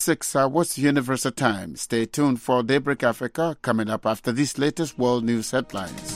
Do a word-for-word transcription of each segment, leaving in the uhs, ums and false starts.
Six hours Universal Time. Stay tuned for Daybreak Africa coming up after these latest world news headlines.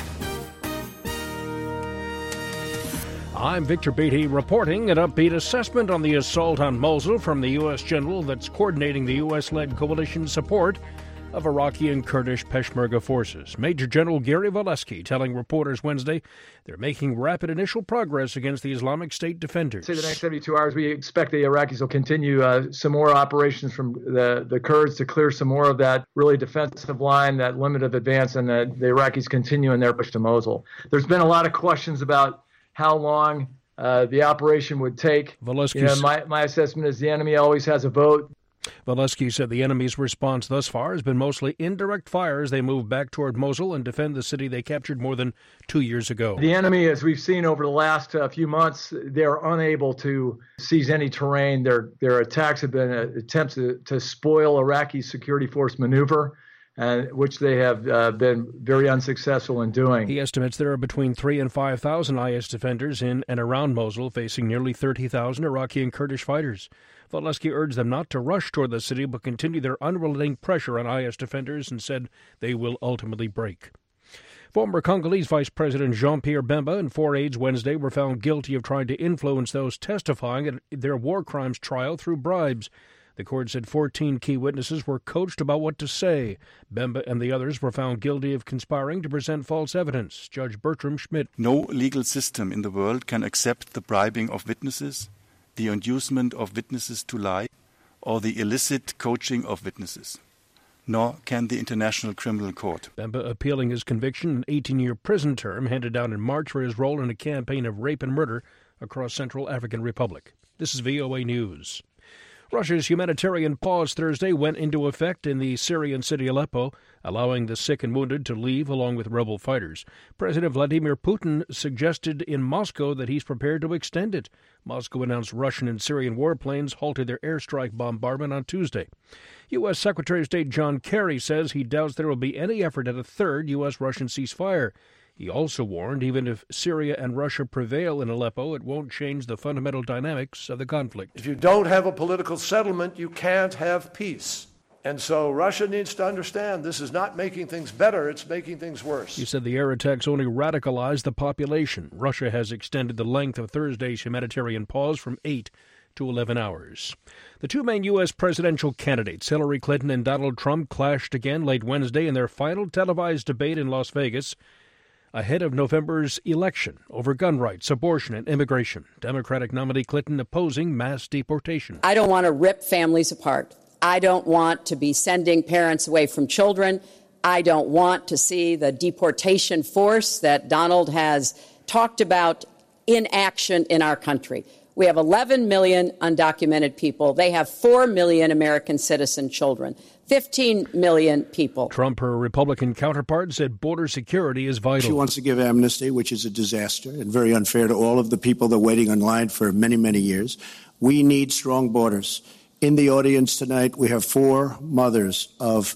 I'm Victor Beatty reporting an upbeat assessment on the assault on Mosul from the U S general that's coordinating the U S-led coalition support of Iraqi and Kurdish Peshmerga forces. Major General Gary Volesky telling reporters Wednesday they're making rapid initial progress against the Islamic State defenders. Say the next seventy-two hours, we expect the Iraqis will continue uh, some more operations from the, the Kurds to clear some more of that really defensive line, that limit of advance, and the, the Iraqis continue in their push to Mosul. There's been a lot of questions about how long uh, the operation would take. You know, my, my assessment is the enemy always has a vote. Volesky said the enemy's response thus far has been mostly indirect fire as they move back toward Mosul and defend the city they captured more than two years ago. The enemy, as we've seen over the last uh, few months, they're unable to seize any terrain. Their their attacks have been uh, attempts to, to spoil Iraqi security force maneuver, Uh, which they have uh, been very unsuccessful in doing. He estimates there are between three and five thousand I S defenders in and around Mosul, facing nearly thirty thousand Iraqi and Kurdish fighters. Volesky urged them not to rush toward the city, but continue their unrelenting pressure on I S defenders and said they will ultimately break. Former Congolese Vice President Jean-Pierre Bemba and four aides Wednesday were found guilty of trying to influence those testifying at their war crimes trial through bribes. The court said fourteen key witnesses were coached about what to say. Bemba and the others were found guilty of conspiring to present false evidence. Judge Bertram Schmidt. No legal system in the world can accept the bribing of witnesses, the inducement of witnesses to lie, or the illicit coaching of witnesses. Nor can the International Criminal Court. Bemba appealing his conviction, an eighteen-year prison term handed down in March for his role in a campaign of rape and murder across Central African Republic. This is V O A News. Russia's humanitarian pause Thursday went into effect in the Syrian city Aleppo, allowing the sick and wounded to leave along with rebel fighters. President Vladimir Putin suggested in Moscow that he's prepared to extend it. Moscow announced Russian and Syrian warplanes halted their airstrike bombardment on Tuesday. U S. Secretary of State John Kerry says he doubts there will be any effort at a third U S-Russian ceasefire. He also warned even if Syria and Russia prevail in Aleppo, it won't change the fundamental dynamics of the conflict. If you don't have a political settlement, you can't have peace. And so Russia needs to understand this is not making things better, it's making things worse. He said the air attacks only radicalized the population. Russia has extended the length of Thursday's humanitarian pause from eight to eleven hours. The two main U S presidential candidates, Hillary Clinton and Donald Trump, clashed again late Wednesday in their final televised debate in Las Vegas, ahead of November's election over gun rights, abortion, and immigration. Democratic nominee Clinton opposing mass deportation. I don't want to rip families apart. I don't want to be sending parents away from children. I don't want to see the deportation force that Donald has talked about in action in our country. We have eleven million undocumented people. They have four million American citizen children. fifteen million people. Trump, her Republican counterpart, said border security is vital. She wants to give amnesty, which is a disaster and very unfair to all of the people that are waiting in line for many, many years. We need strong borders. In the audience tonight, we have four mothers of,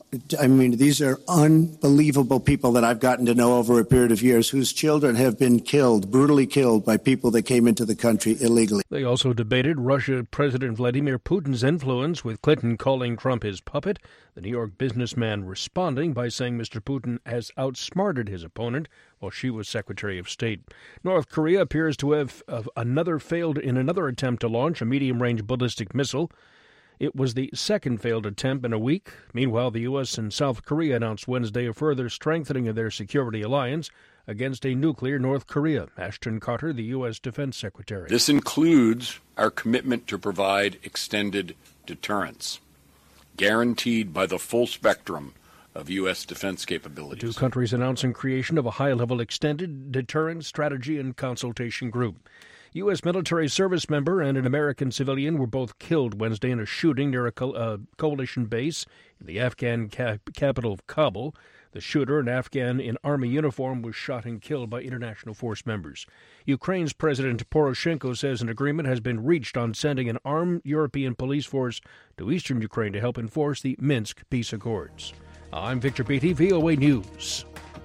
I mean, these are unbelievable people that I've gotten to know over a period of years whose children have been killed, brutally killed by people that came into the country illegally. They also debated Russia President Vladimir Putin's influence, with Clinton calling Trump his puppet, the New York businessman responding by saying Mister Putin has outsmarted his opponent while she was Secretary of State. North Korea appears to have uh, another failed in another attempt to launch a medium-range ballistic missile. It was the second failed attempt in a week. Meanwhile, the U S and South Korea announced Wednesday a further strengthening of their security alliance against a nuclear North Korea. Ashton Carter, the U S Defense Secretary. This includes our commitment to provide extended deterrence, guaranteed by the full spectrum of U S defense capabilities. The two countries announcing creation of a high-level extended deterrence strategy and consultation group. U S military service member and an American civilian were both killed Wednesday in a shooting near a co- uh, coalition base in the Afghan cap- capital of Kabul. The shooter, an Afghan in army uniform, was shot and killed by international force members. Ukraine's President Poroshenko says an agreement has been reached on sending an armed European police force to eastern Ukraine to help enforce the Minsk peace accords. I'm Victor Beatty, V O A News.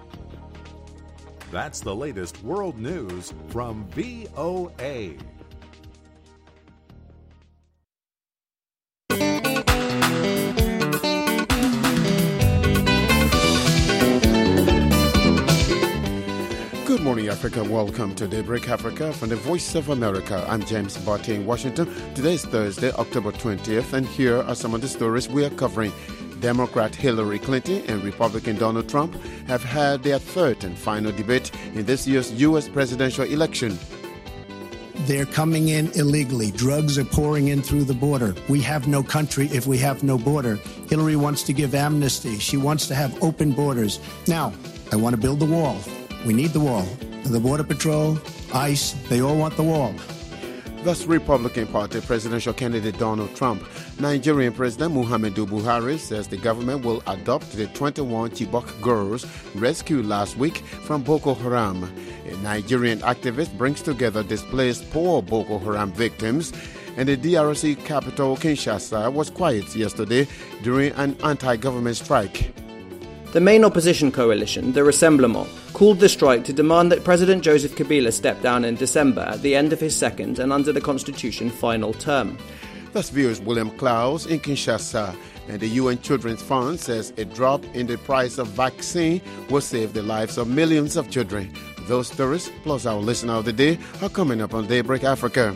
That's the latest world news from V O A. Africa. Welcome to Daybreak Africa from the Voice of America. I'm James Barty in Washington. Today is Thursday, October twentieth, and here are some of the stories we are covering. Democrat Hillary Clinton and Republican Donald Trump have had their third and final debate in this year's U S presidential election. They're coming in illegally. Drugs are pouring in through the border. We have no country if we have no border. Hillary wants to give amnesty. She wants to have open borders. Now, I want to build the wall. We need the wall. The Border Patrol, ICE, they all want the wall. Thus, Republican Party presidential candidate Donald Trump. Nigerian President Muhammadu Buhari says the government will adopt the twenty-one Chibok girls rescued last week from Boko Haram. A Nigerian activist brings together displaced poor Boko Haram victims, and the D R C capital Kinshasa was quiet yesterday during an anti-government strike. The main opposition coalition, the Rassemblement, called the strike to demand that President Joseph Kabila step down in December at the end of his second and under the constitution final term. Thus views William Klaus in Kinshasa. And the U N Children's Fund says a drop in the price of vaccine will save the lives of millions of children. Those stories, plus our listener of the day, are coming up on Daybreak Africa.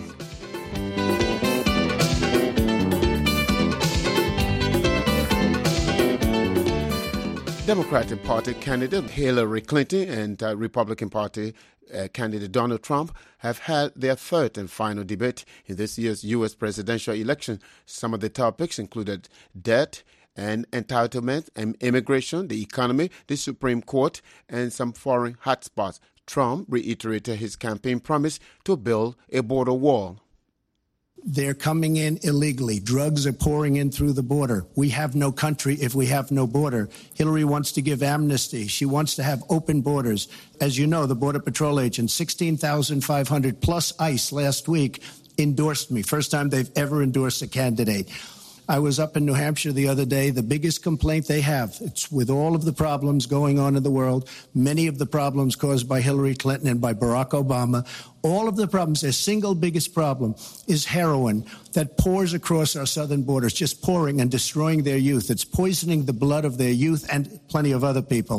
Democratic Party candidate Hillary Clinton and uh, Republican Party uh, candidate Donald Trump have had their third and final debate in this year's U S presidential election. Some of the topics included debt and entitlement, and immigration, the economy, the Supreme Court, and some foreign hotspots. Trump reiterated his campaign promise to build a border wall. They're coming in illegally. Drugs are pouring in through the border. We have no country if we have no border. Hillary wants to give amnesty. She wants to have open borders. As you know, the Border Patrol agents, sixteen thousand five hundred plus ICE last week, endorsed me. First time they've ever endorsed a candidate. I was up in New Hampshire the other day. The biggest complaint they have, it's with all of the problems going on in the world, many of the problems caused by Hillary Clinton and by Barack Obama, all of the problems, their single biggest problem is heroin that pours across our southern borders, just pouring and destroying their youth. It's poisoning the blood of their youth and plenty of other people.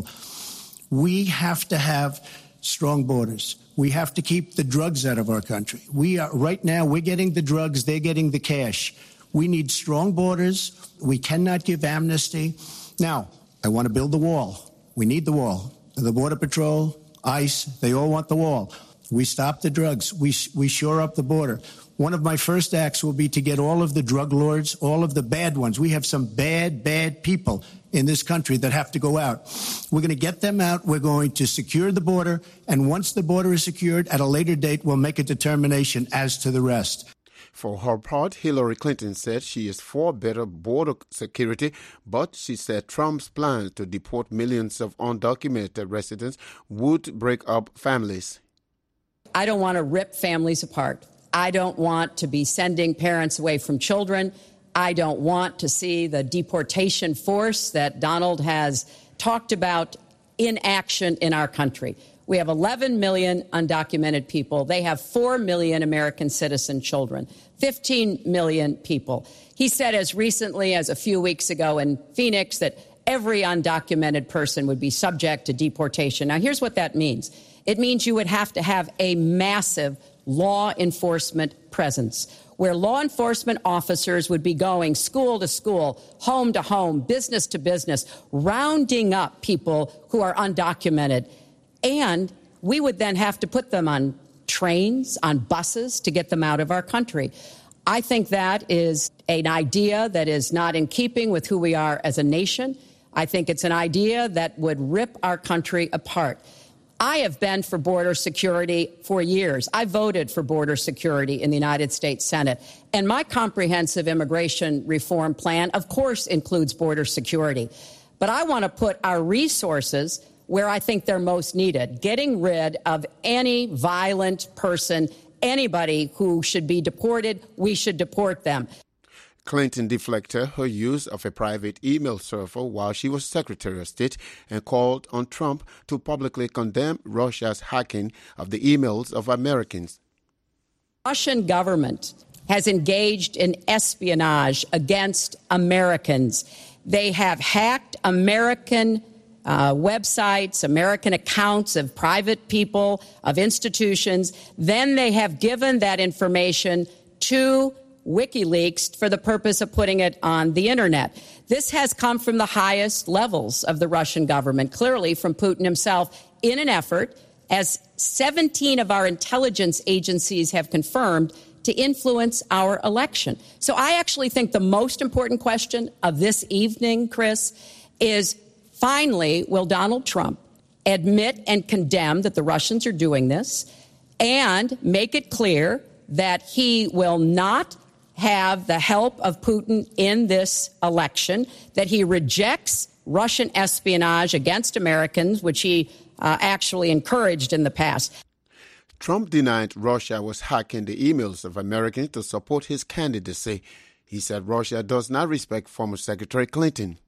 We have to have strong borders. We have to keep the drugs out of our country. We are, right now, we're getting the drugs, they're getting the cash. We need strong borders. We cannot give amnesty. Now, I want to build the wall. We need the wall. The Border Patrol, ICE, they all want the wall. We stop the drugs. We we shore up the border. One of my first acts will be to get all of the drug lords, all of the bad ones. We have some bad, bad people in this country that have to go out. We're going to get them out. We're going to secure the border. And once the border is secured, at a later date, we'll make a determination as to the rest. For her part, Hillary Clinton said she is for better border security, but she said Trump's plan to deport millions of undocumented residents would break up families. I don't want to rip families apart. I don't want to be sending parents away from children. I don't want to see the deportation force that Donald has talked about in action in our country. We have eleven million undocumented people. They have four million American citizen children, fifteen million people. He said as recently as a few weeks ago in Phoenix that every undocumented person would be subject to deportation. Now, here's what that means. It means you would have to have a massive law enforcement presence where law enforcement officers would be going school to school, home to home, business to business, rounding up people who are undocumented. And we would then have to put them on trains, on buses to get them out of our country. I think that is an idea that is not in keeping with who we are as a nation. I think it's an idea that would rip our country apart. I have been for border security for years. I voted for border security in the United States Senate. And my comprehensive immigration reform plan, of course, includes border security. But I want to put our resources where I think they're most needed, getting rid of any violent person, anybody who should be deported, we should deport them. Clinton deflected her use of a private email server while she was Secretary of State and called on Trump to publicly condemn Russia's hacking of the emails of Americans. The Russian government has engaged in espionage against Americans. They have hacked American uh, websites, American accounts of private people, of institutions. Then they have given that information to WikiLeaks for the purpose of putting it on the internet. This has come from the highest levels of the Russian government, clearly from Putin himself, in an effort, as seventeen of our intelligence agencies have confirmed, to influence our election. So I actually think the most important question of this evening, Chris, is finally, will Donald Trump admit and condemn that the Russians are doing this and make it clear that he will not have the help of Putin in this election, that he rejects Russian espionage against Americans, which he uh, actually encouraged in the past. Trump denied Russia was hacking the emails of Americans to support his candidacy. He said Russia does not respect former Secretary Clinton.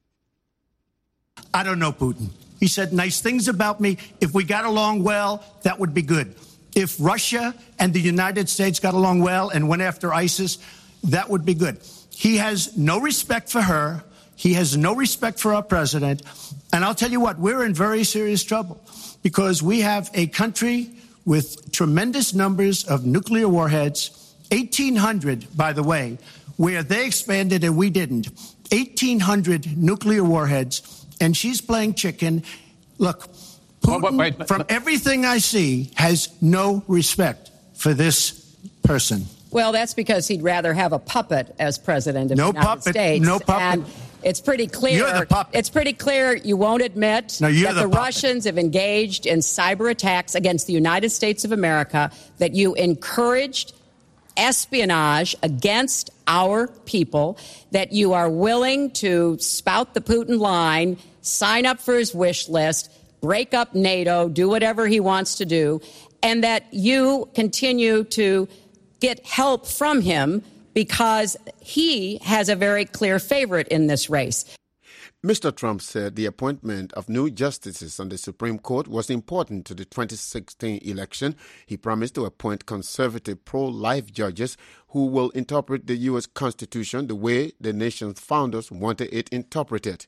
I don't know Putin. He said nice things about me. If we got along well, that would be good. If Russia and the United States got along well and went after ISIS, that would be good. He has no respect for her. He has no respect for our president. And I'll tell you what, we're in very serious trouble because we have a country with tremendous numbers of nuclear warheads, eighteen hundred, by the way, where they expanded and we didn't, eighteen hundred nuclear warheads, and she's playing chicken. Look, Putin, well, wait, wait, from everything I see, has no respect for this person. Well, that's because he'd rather have a puppet as president of no the United puppet, States. No puppet. And it's pretty clear. You're the puppet. It's pretty clear you won't admit no, that the, the Russians have engaged in cyber attacks against the United States of America, that you encouraged espionage against our people, that you are willing to spout the Putin line, sign up for his wish list, break up NATO, do whatever he wants to do, and that you continue to get help from him because he has a very clear favorite in this race. Mister Trump said the appointment of new justices on the Supreme Court was important to the twenty sixteen election. He promised to appoint conservative pro-life judges who will interpret the U S Constitution the way the nation's founders wanted it interpreted.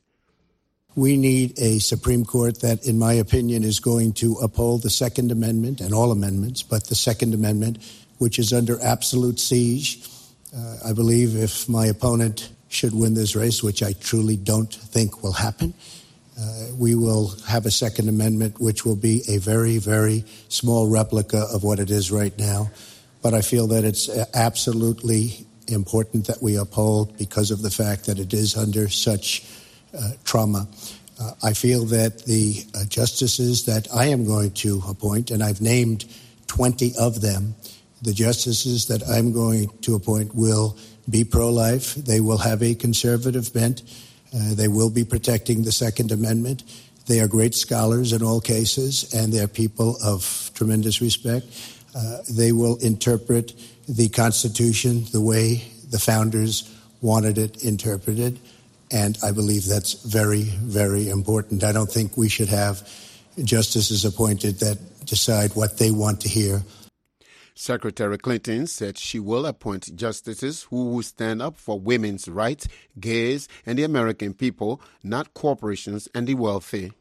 We need a Supreme Court that, in my opinion, is going to uphold the Second Amendment and all amendments, but the Second Amendment, which is under absolute siege. Uh, I believe if my opponent should win this race, which I truly don't think will happen, uh, we will have a Second Amendment which will be a very, very small replica of what it is right now. But I feel that it's absolutely important that we uphold because of the fact that it is under such uh, trauma. Uh, I feel that the uh, justices that I am going to appoint, and I've named twenty of them, the justices that I'm going to appoint will be pro-life. They will have a conservative bent. Uh, they will be protecting the Second Amendment. They are great scholars in all cases, and they're people of tremendous respect. Uh, they will interpret the Constitution the way the founders wanted it interpreted, and I believe that's very, very important. I don't think we should have justices appointed that decide what they want to hear. Secretary Clinton said she will appoint justices who will stand up for women's rights, gays, and the American people, not corporations and the wealthy.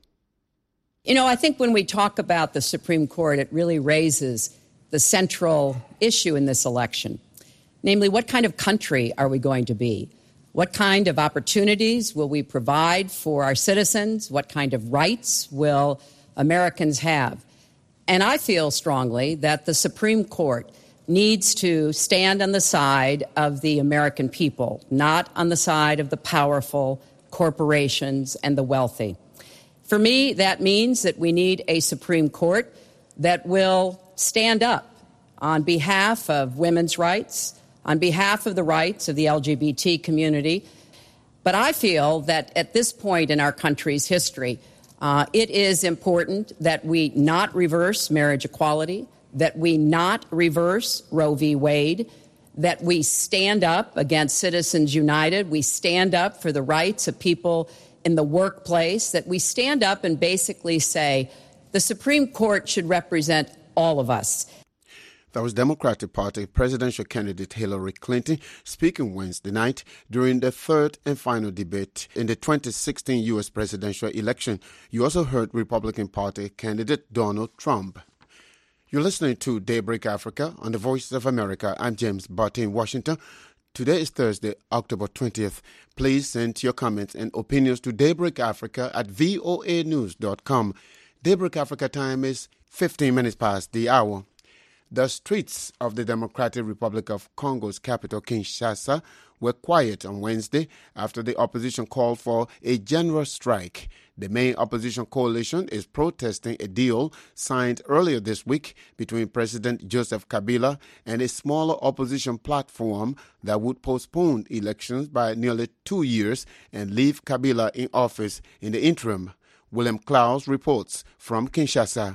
You know, I think when we talk about the Supreme Court, it really raises the central issue in this election. Namely, what kind of country are we going to be? What kind of opportunities will we provide for our citizens? What kind of rights will Americans have? And I feel strongly that the Supreme Court needs to stand on the side of the American people, not on the side of the powerful corporations and the wealthy. For me, that means that we need a Supreme Court that will stand up on behalf of women's rights, on behalf of the rights of the L G B T community. But I feel that at this point in our country's history, uh, it is important that we not reverse marriage equality, that we not reverse Roe v. Wade, that we stand up against Citizens United, we stand up for the rights of people in the workplace, that we stand up and basically say the Supreme Court should represent all of us. That was Democratic Party presidential candidate Hillary Clinton speaking Wednesday night during the third and final debate in the twenty sixteen U S presidential election. You also heard Republican Party candidate Donald Trump. You're listening to Daybreak Africa on the Voice of America. I'm James Barty in Washington. Today is Thursday, October twentieth. Please send your comments and opinions to Daybreak Africa at voa news dot com. Daybreak Africa time is fifteen minutes past the hour. The streets of the Democratic Republic of Congo's capital, Kinshasa, were quiet on Wednesday after the opposition called for a general strike. The main opposition coalition is protesting a deal signed earlier this week between President Joseph Kabila and a smaller opposition platform that would postpone elections by nearly two years and leave Kabila in office in the interim. William Klaus reports from Kinshasa.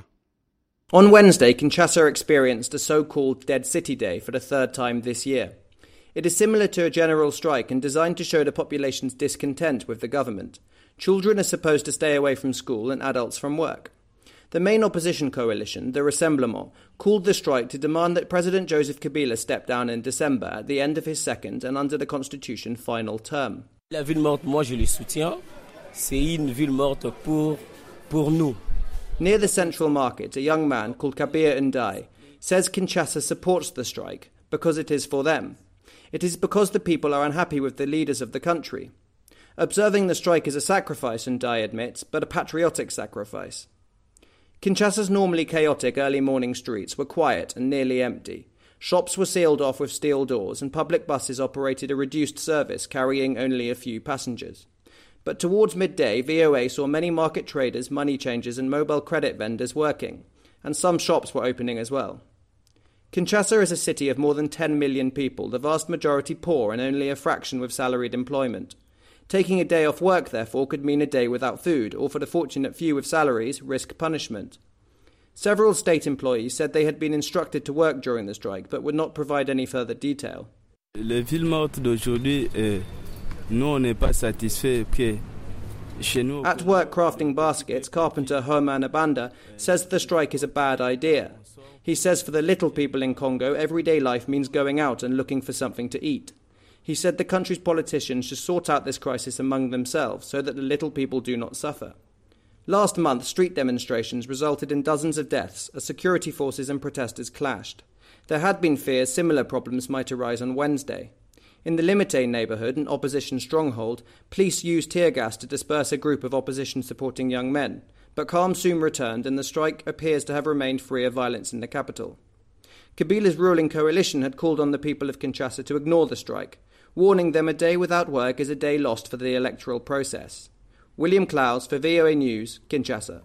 On Wednesday, Kinshasa experienced a so-called Dead City Day for the third time this year. It is similar to a general strike and designed to show the population's discontent with the government. Children are supposed to stay away from school and adults from work. The main opposition coalition, the Rassemblement, called the strike to demand that President Joseph Kabila step down in December at the end of his second and under the Constitution final term. La ville morte, moi je le soutiens. C'est une ville morte pour, pour nous. Near the Central Market, a young man called Kabir Ndai says Kinshasa supports the strike because it is for them. It is because the people are unhappy with the leaders of the country. Observing the strike is a sacrifice, Ndai admits, but a patriotic sacrifice. Kinshasa's normally chaotic early morning streets were quiet and nearly empty. Shops were sealed off with steel doors and public buses operated a reduced service carrying only a few passengers. But towards midday, V O A saw many market traders, money changers and mobile credit vendors working, and some shops were opening as well. Kinshasa is a city of more than ten million people, the vast majority poor and only a fraction with salaried employment. Taking a day off work, therefore, could mean a day without food, or for the fortunate few with salaries, risk punishment. Several state employees said they had been instructed to work during the strike, but would not provide any further detail. Les villes mortes d'aujourd'hui, euh, nous on n'est pas satisfait que chez nous. At work crafting baskets, carpenter Herman Abanda says the strike is a bad idea. He says for the little people in Congo, everyday life means going out and looking for something to eat. He said the country's politicians should sort out this crisis among themselves so that the little people do not suffer. Last month, street demonstrations resulted in dozens of deaths as security forces and protesters clashed. There had been fears similar problems might arise on Wednesday. In the Limite neighbourhood, an opposition stronghold, police used tear gas to disperse a group of opposition-supporting young men, but calm soon returned and the strike appears to have remained free of violence in the capital. Kabila's ruling coalition had called on the people of Kinshasa to ignore the strike, warning them a day without work is a day lost for the electoral process. William Klaus for V O A News, Kinshasa.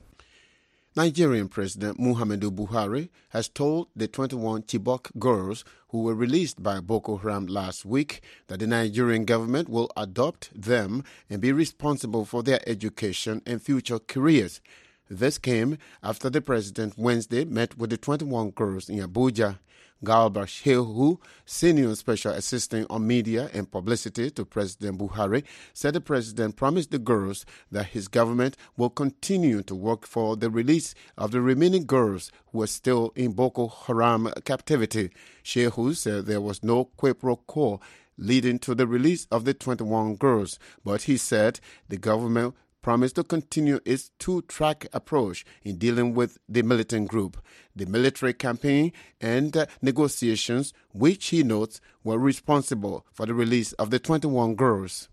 Nigerian President Muhammadu Buhari has told the twenty-one Chibok girls who were released by Boko Haram last week that the Nigerian government will adopt them and be responsible for their education and future careers. This came after the president Wednesday met with the twenty-one girls in Abuja. Galba Shehu, Senior Special Assistant on Media and Publicity to President Buhari, said the president promised the girls that his government will continue to work for the release of the remaining girls who are still in Boko Haram captivity. Shehu said there was no quid pro quo leading to the release of the twenty-one girls, but he said the government promised to continue its two-track approach in dealing with the militant group. The military campaign and uh, negotiations, which he notes were responsible for the release of the twenty-one girls.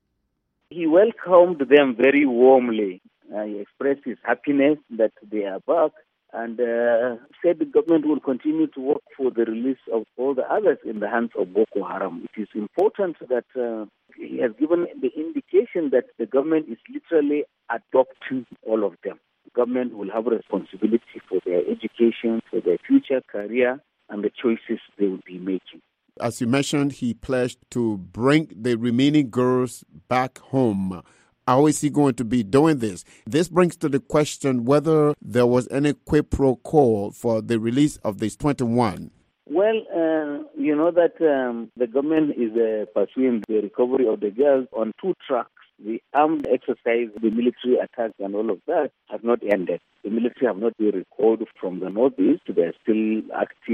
He welcomed them very warmly. Uh, he expressed his happiness that they are back and uh, said the government will continue to work for the release of all the others in the hands of Boko Haram. It is important that uh, he has given the indication that the government is literally adopting all of them. The government will have responsibility for their education, for their future career, and the choices they will be making. As you mentioned, he pledged to bring the remaining girls back home. How is he going to be doing this? This brings to the question whether there was any quid pro quo for the release of these twenty-one. Well, uh, you know that um, the government is uh, pursuing the recovery of the girls on two tracks. The armed exercise, the military attacks and all of that has not ended. The military have not been recalled from the northeast. They are still active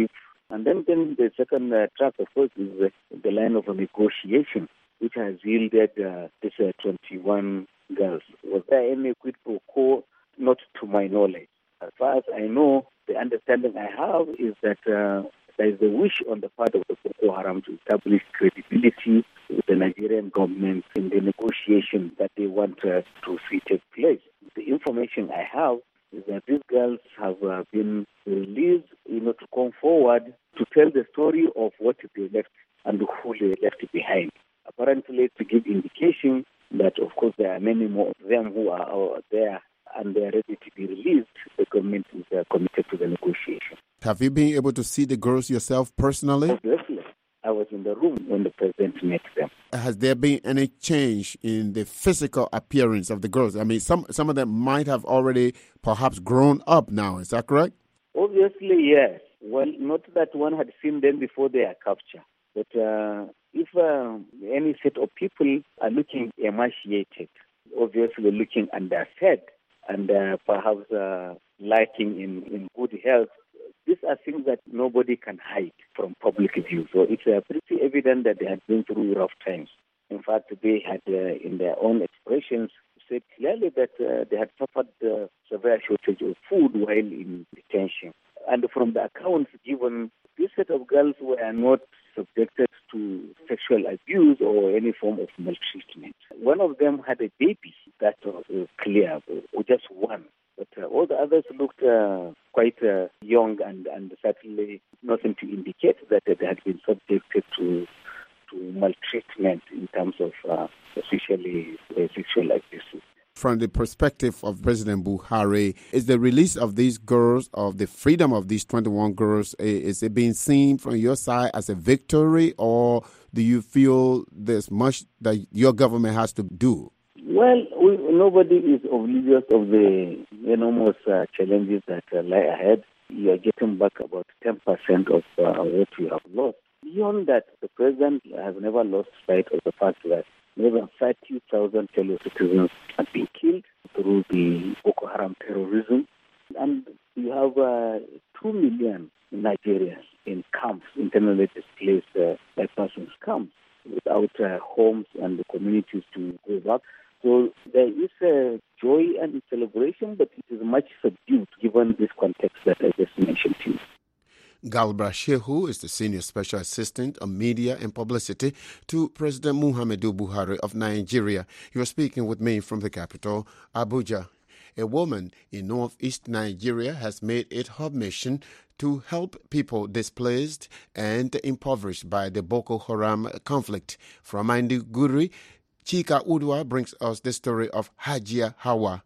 And then, then the second uh, track, of course, is uh, the line of a negotiation, which has yielded uh, this uh, twenty-one girls. Was there any quid pro quo? Not to my knowledge. As far as I know, the understanding I have is that uh, there is a wish on the part of the Boko Haram to establish credibility with the Nigerian government in the negotiation that they want uh, to see take place. The information I have is that these girls have uh, been released, you know, to come forward to tell the story of what they left and who they left behind. Apparently, to give indication that, of course, there are many more of them who are uh, there and they are ready to be released. The government is uh, committed to the negotiation. Have you been able to see the girls yourself personally? Obviously. I was in the room when the president met them. Has there been any change in the physical appearance of the girls? I mean, some, some of them might have already perhaps grown up now. Is that correct? Obviously, yes. Well, not that one had seen them before their capture. But uh, if uh, any set of people are looking emaciated, obviously looking underfed, and uh, perhaps uh, lacking in, in good health, these are things that nobody can hide from public view. So it's uh, pretty evident that they had been through rough times. In fact, they had, uh, in their own expressions, said clearly that uh, they had suffered uh, severe shortage of food while in detention. And from the accounts given, this set of girls were not subjected to sexual abuse or any form of maltreatment. One of them had a baby, that was uh, clear, or just one. But uh, all the others looked uh, quite uh, young and, and certainly nothing to indicate that they had been subjected to to maltreatment in terms of uh, especially uh, sexual abuse. From the perspective of President Buhari, is the release of these girls, of the freedom of these twenty-one girls, is it being seen from your side as a victory, or do you feel there's much that your government has to do? Well, we, nobody is oblivious of the enormous uh, challenges that uh, lie ahead. You are getting back about ten percent of uh, what you have lost. Beyond that, the president has never lost sight of the fact that more than thirty thousand fellow citizens have been killed through the Boko Haram terrorism. And you have uh, two million Nigerians in camps, internally displaced uh, by persons camps, without uh, homes and the communities to go back. So there is a joy and celebration, but it is much subdued given this context that I just mentioned to you. Galbra Shehu is the Senior Special Assistant on Media and Publicity to President Muhammadu Buhari of Nigeria. You are speaking with me from the capital, Abuja. A woman in northeast Nigeria has made it her mission to help people displaced and impoverished by the Boko Haram conflict. From Maiduguri, Chika Udwa brings us the story of Hajia Hawa.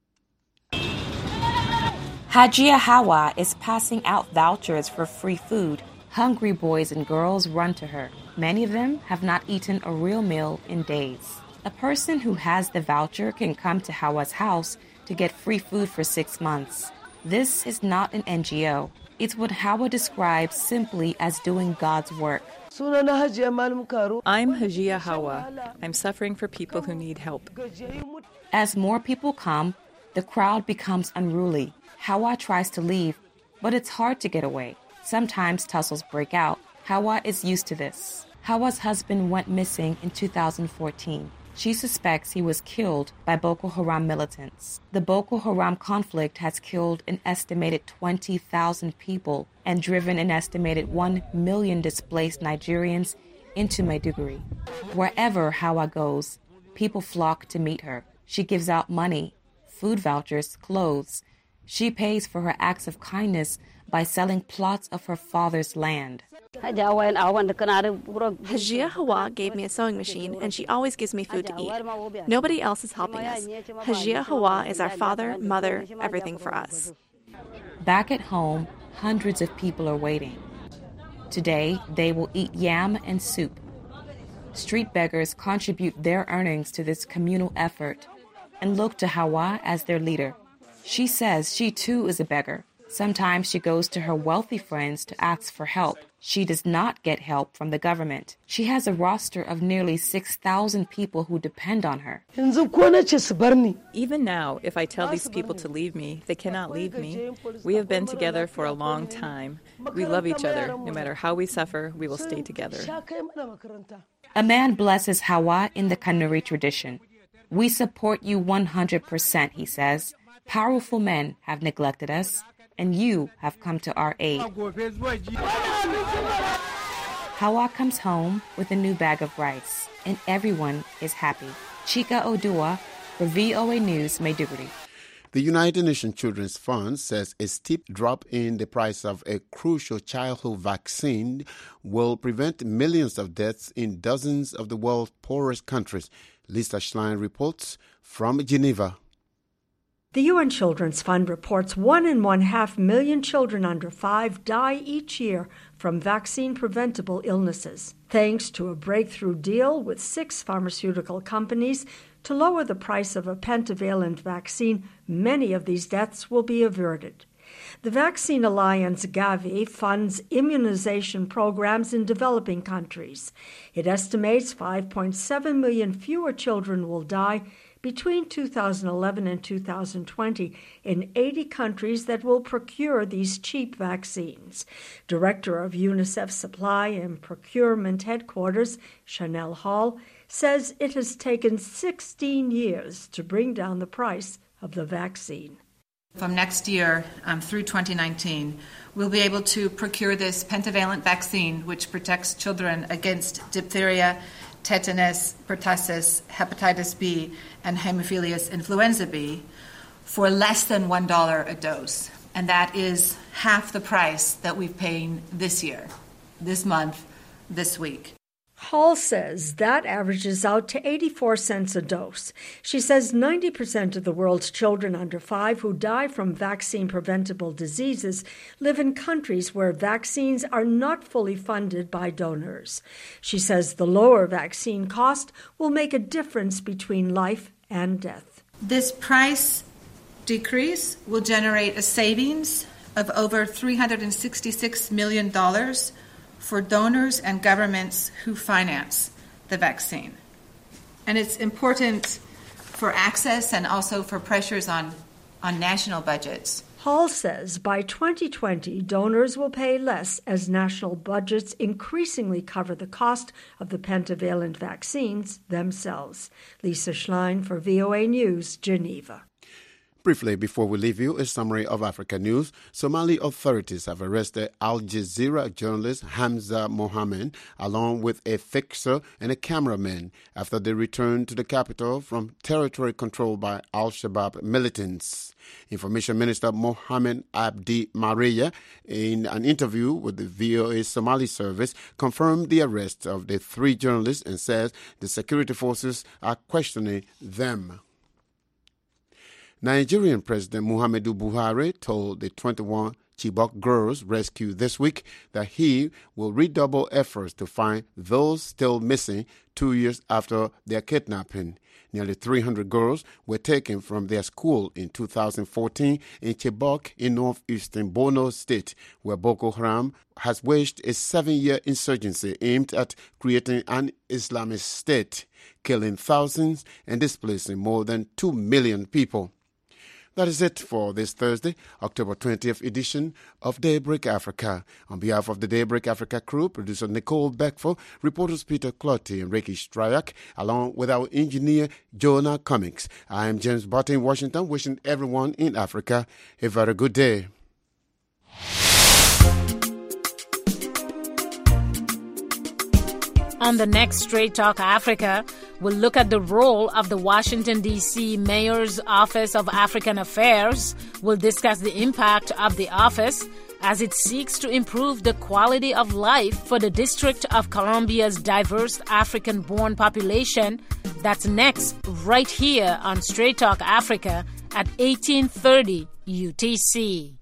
Hajia Hawa is passing out vouchers for free food. Hungry boys and girls run to her. Many of them have not eaten a real meal in days. A person who has the voucher can come to Hawa's house to get free food for six months. This is not an N G O. It's what Hawa describes simply as doing God's work. I'm Hajia Hawa. I'm suffering for people who need help. As more people come, the crowd becomes unruly. Hawa tries to leave, but it's hard to get away. Sometimes tussles break out. Hawa is used to this. Hawa's husband went missing in two thousand fourteen. She suspects he was killed by Boko Haram militants. The Boko Haram conflict has killed an estimated twenty thousand people and driven an estimated one million displaced Nigerians into Maiduguri. Wherever Hawa goes, people flock to meet her. She gives out money, food vouchers, clothes. She pays for her acts of kindness by selling plots of her father's land. Hajia Hawa gave me a sewing machine, and she always gives me food to eat. Nobody else is helping us. Hajia Hawa is our father, mother, everything for us. Back at home, hundreds of people are waiting. Today, they will eat yam and soup. Street beggars contribute their earnings to this communal effort and look to Hawa as their leader. She says she too is a beggar. Sometimes she goes to her wealthy friends to ask for help. She does not get help from the government. She has a roster of nearly six thousand people who depend on her. Even now, if I tell these people to leave me, they cannot leave me. We have been together for a long time. We love each other. No matter how we suffer, we will stay together. A man blesses Hawa in the Kanuri tradition. We support you one hundred percent, he says. Powerful men have neglected us, and you have come to our aid. Hawa comes home with a new bag of rice, and everyone is happy. Chika Odua for V O A News, Maiduguri. The United Nations Children's Fund says a steep drop in the price of a crucial childhood vaccine will prevent millions of deaths in dozens of the world's poorest countries. Lisa Schlein reports from Geneva. The U N Children's Fund reports one and one half million children under five die each year from vaccine-preventable illnesses. Thanks to a breakthrough deal with six pharmaceutical companies to lower the price of a pentavalent vaccine, many of these deaths will be averted. The Vaccine Alliance, Gavi, funds immunization programs in developing countries. It estimates five point seven million fewer children will die between two thousand eleven and two thousand twenty in eighty countries that will procure these cheap vaccines. Director of UNICEF Supply and Procurement Headquarters, Chanel Hall, says it has taken sixteen years to bring down the price of the vaccine. From next year um, through twenty nineteen, we'll be able to procure this pentavalent vaccine, which protects children against diphtheria, tetanus, pertussis, hepatitis B, and Haemophilus influenza B, for less than one dollar a dose. And that is half the price that we've paid this year, this month, this week. Hall says that averages out to eighty-four cents a dose. She says ninety percent of the world's children under five who die from vaccine-preventable diseases live in countries where vaccines are not fully funded by donors. She says the lower vaccine cost will make a difference between life and death. This price decrease will generate a savings of over three hundred sixty-six million dollars for donors and governments who finance the vaccine. And it's important for access and also for pressures on, on national budgets. Hall says by twenty twenty, donors will pay less as national budgets increasingly cover the cost of the pentavalent vaccines themselves. Lisa Schlein for V O A News, Geneva. Briefly, before we leave you, a summary of Africa news. Somali authorities have arrested Al Jazeera journalist Hamza Mohammed, along with a fixer and a cameraman, after they returned to the capital from territory controlled by Al-Shabaab militants. Information Minister Mohammed Abdi Maria, in an interview with the V O A Somali service, confirmed the arrest of the three journalists and says the security forces are questioning them. Nigerian President Muhammadu Buhari told the twenty-one Chibok girls rescued this week that he will redouble efforts to find those still missing two years after their kidnapping. Nearly three hundred girls were taken from their school in two thousand fourteen in Chibok in northeastern Borno State, where Boko Haram has waged a seven-year insurgency aimed at creating an Islamist state, killing thousands and displacing more than two million people. That is it for this Thursday, October twentieth edition of Daybreak Africa. On behalf of the Daybreak Africa crew, producer Nicole Beckford, reporters Peter Clotty and Ricky Stryak, along with our engineer Jonah Cummings, I am James Barton in Washington, wishing everyone in Africa a very good day. On the next Straight Talk Africa, we'll look at the role of the Washington, D C Mayor's Office of African Affairs. We'll discuss the impact of the office as it seeks to improve the quality of life for the District of Columbia's diverse African-born population. That's next, right here on Straight Talk Africa at eighteen thirty U T C.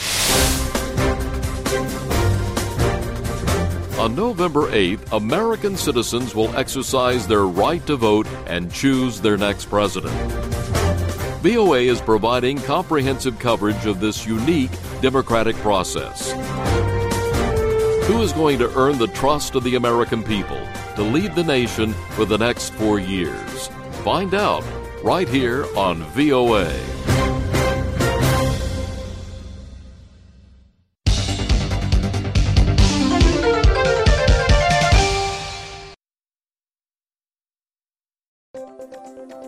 On November eighth, American citizens will exercise their right to vote and choose their next president. V O A is providing comprehensive coverage of this unique democratic process. Who is going to earn the trust of the American people to lead the nation for the next four years? Find out right here on V O A.